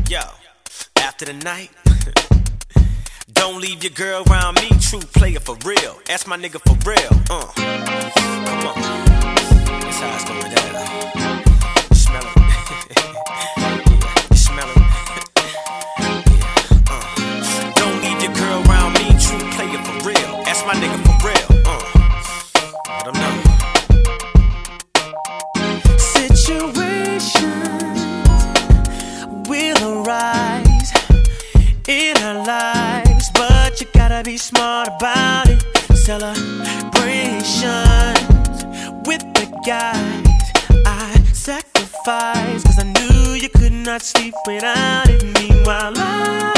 Yo, after the night, don't leave your girl around me, true player for real. Ask my nigga for real. Come on, that's how it's going down. You smell it? Yeah, you smell it? Yeah, don't leave your girl around me, true player for real. Ask my nigga for real. Let him know. Will arise in our lives, but you gotta be smart about it. Celebrations with the guys I sacrificed, cause I knew you could not sleep without it. Meanwhile